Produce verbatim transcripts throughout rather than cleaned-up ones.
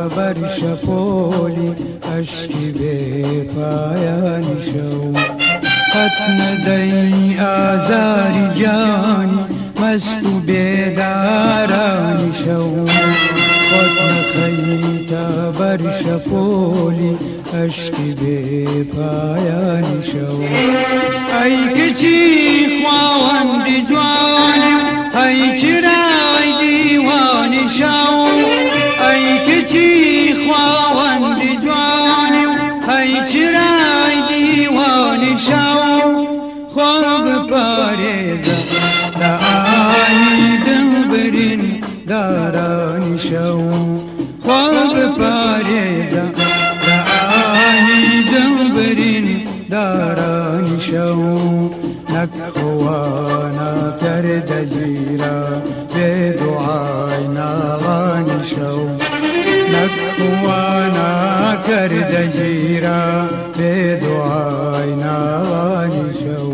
بر شپولی اشکی به پایان شو ختم دی آزاری جانی مست و بیداران شو ختم خیتا بر شپولی اشکی به پایان شو ای کچی خواهند جوانی ای چرای دیوان شو ای کچی خواهند جوانی ای چرای دیوان شو خواب پارێزە لە ئاوی دڵبرین دارانی شەو خواب پارێزە لە ئاوی دڵبرین دارانی شەو نەک خوانا کەردە گیرە بێ دوعای ناڵانی شەو نەک خوانا کەردە گیرە بێ دوعای ناڵانی شەو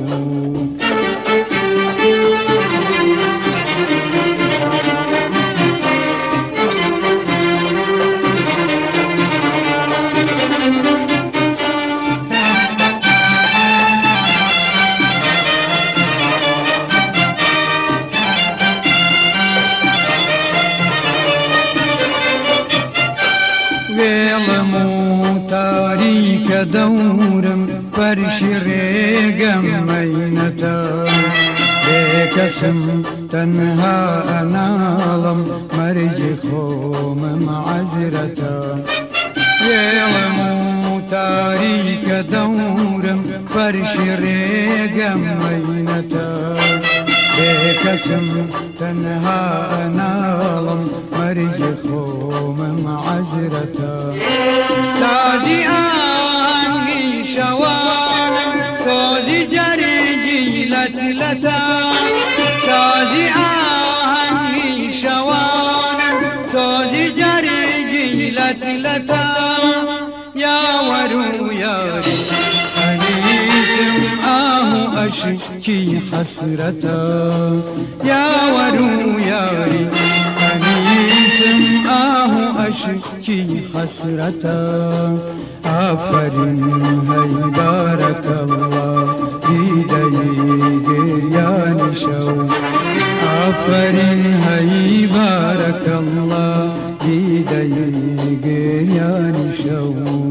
وێڵم و تاریکە دەورم فەرشی ڕێگەم مەینەتە بێکەسم تەنها ئەناڵم مەرجی خۆمم عەزرەتە وێڵم و تاریکە دەورم فەرشی ڕێگەم مەینەتە بێکەسم تەنها ئەناڵم مەرجی خۆمم عەزرەتە سازی ئاهەنگی شەوانم سۆزی جەرگی لەتلەتە سازی ئاهەنگی شەوانم سۆزی جەرگی لەتلەتە یاوەر و یاری ئەنیسم ئاه و ئەشکی حەسرەتە یاوەر و یاری ئەنیسم ئاه و ئەشکی حەسرەتە ئافەرین هەی بارەکەڵڵا دیدەی گریانی شەو ئافەرین هەی بارەکەڵڵا دیدەی گریانی شەو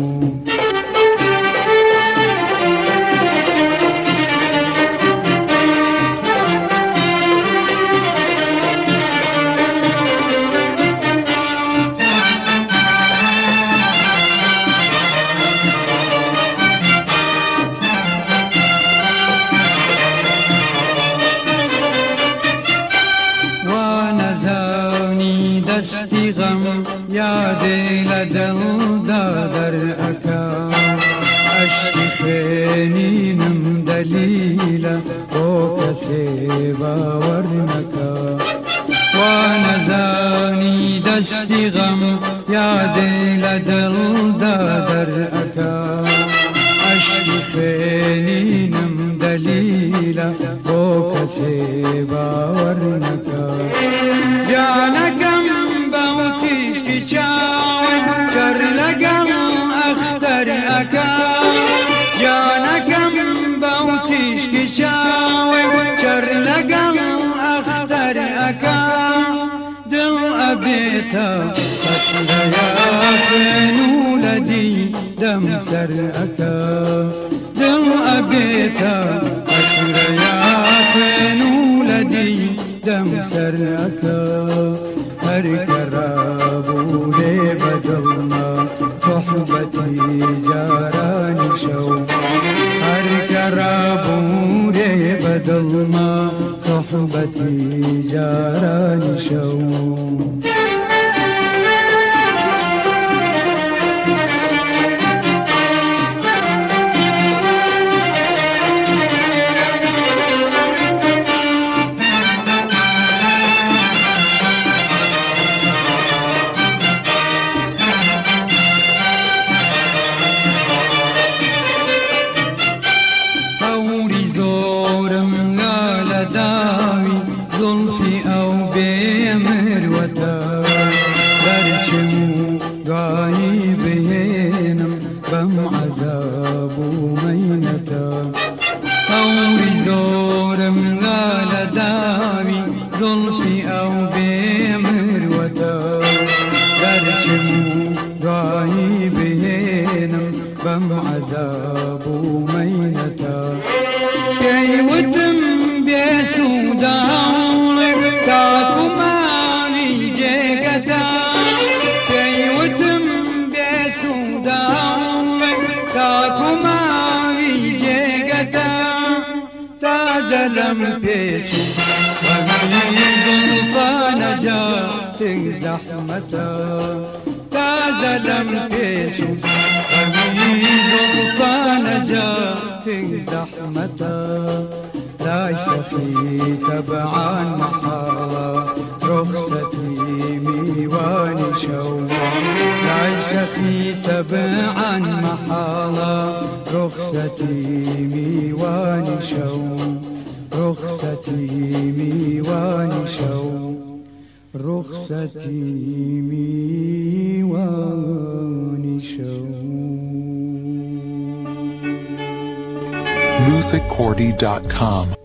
دەستی غەم یادێ لە دڵدا دەرئەکا ئەشکی خوێنینم دەلیلە بۆ کەسێ باوەڕ نەکا وا نەزانی دەستی غەم یادێ لە دڵدا دەرئەکا ئەشکی خوێنینم دەلیلە بۆ کەسێ باوەڕ نەکا جانەکەم بەو تیشکی چاوت چەر لەگەڵ ئەختەر ئەکا جانەکەم بەو تیشکی چاوت چەر لەگەڵ ئەختەر ئەکا دڵ ئەبێتە قەترەیە خوێن و لە دیدەم سەر ئەکا دڵ ئەبێتە قەترەیە خوێن و لە دیدەم سەر ئەکا هەر کە ڕابوورێ بەدڵما سۆحبەتی جارانی شەو هەر کە ڕابوورێ بەدڵما سۆحبەتی جارانی شەو زۆرم لا لە داوی زولفی ئەو بێمە عذاب مينتا كي وتم بيسودا تاكو ماني جيقتا كي وتم بيسودا تاكو ماني جيقتا تازلم بيسو وميز فنجاتك زحمتا تازلم بيسو وميز فنجاتك زحمتا ليس في تبعا محالة رخصتي ميواني شوم ليس في تبعا محالة رخصتي ميواني شوم رخصتي ميواني شوم رخصتي ميواني شوم music cordy dot com